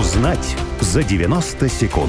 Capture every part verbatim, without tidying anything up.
Узнать за девяносто секунд.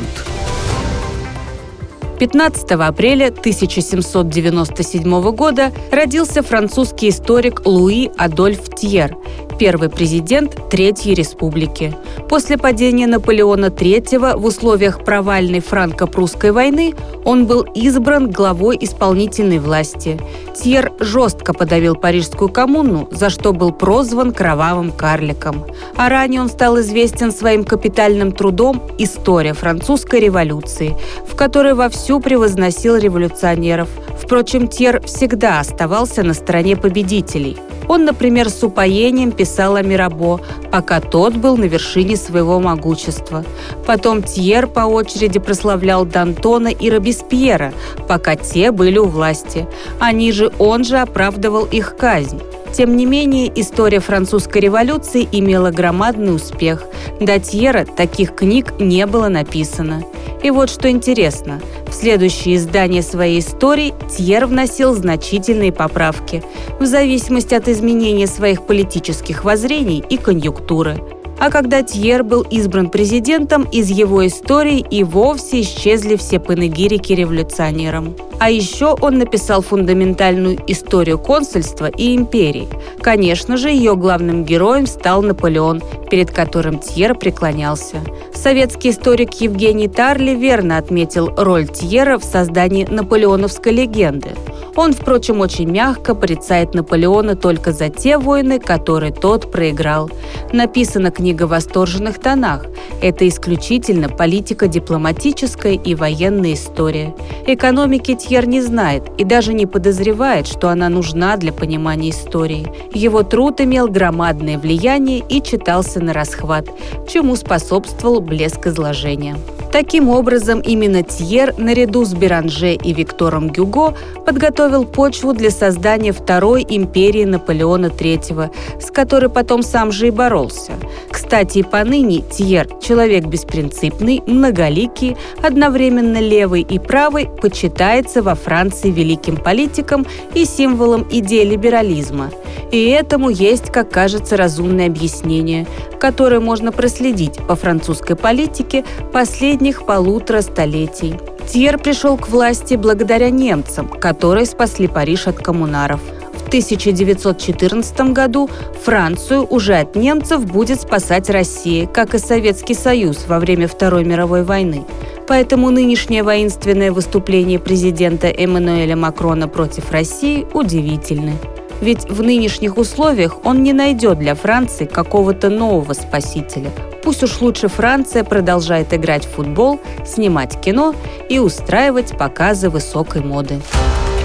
пятнадцатого апреля тысяча семьсот девяносто седьмого года родился французский историк Луи Адольф Тьер, первый президент Третьей Республики. После падения Наполеона третьего в условиях провальной франко-прусской войны он был избран главой исполнительной власти. Тьер жестко подавил Парижскую коммуну, за что был прозван кровавым карликом. А ранее он стал известен своим капитальным трудом «История французской революции», в которой вовсю превозносил революционеров. Впрочем, Тьер всегда оставался на стороне победителей. Он, например, с упоением писал о Мирабо, пока тот был на вершине своего могущества. Потом Тьер по очереди прославлял Д'Антона и Робеспьера, пока те были у власти. А ниже он же оправдывал их казнь. Тем не менее, история французской революции имела громадный успех. До Тьера таких книг не было написано. И вот что интересно. В следующее издание своей истории Тьер вносил значительные поправки в зависимости от изменения своих политических воззрений и конъюнктуры. А когда Тьер был избран президентом, из его истории и вовсе исчезли все панегирики революционерам. А еще он написал фундаментальную историю консульства и империи. Конечно же, ее главным героем стал Наполеон, перед которым Тьер преклонялся. Советский историк Евгений Тарли верно отметил роль Тьера в создании наполеоновской легенды. Он, впрочем, очень мягко порицает Наполеона только за те войны, которые тот проиграл. Написана книга в восторженных тонах. Это исключительно политико-дипломатическая и военная история. Экономики Тьер не знает и даже не подозревает, что она нужна для понимания истории. Его труд имел громадное влияние и читался нарасхват, чему способствовал блеск изложения. Таким образом, именно Тьер, наряду с Беранже и Виктором Гюго, подготовил почву для создания Второй империи Наполеона третьего, с которой потом сам же и боролся. Кстати, и поныне Тьер – человек беспринципный, многоликий, одновременно левый и правый, почитается во Франции великим политиком и символом идей либерализма. И этому есть, как кажется, разумное объяснение, которое можно проследить по французской политике последних полутора столетий. Тьер пришел к власти благодаря немцам, которые спасли Париж от коммунаров. В тысяча девятьсот четырнадцатом году Францию уже от немцев будет спасать Россия, как и Советский Союз во время Второй мировой войны. Поэтому нынешнее воинственное выступление президента Эммануэля Макрона против России удивительно. Ведь в нынешних условиях он не найдет для Франции какого-то нового спасителя. Пусть уж лучше Франция продолжает играть в футбол, снимать кино и устраивать показы высокой моды.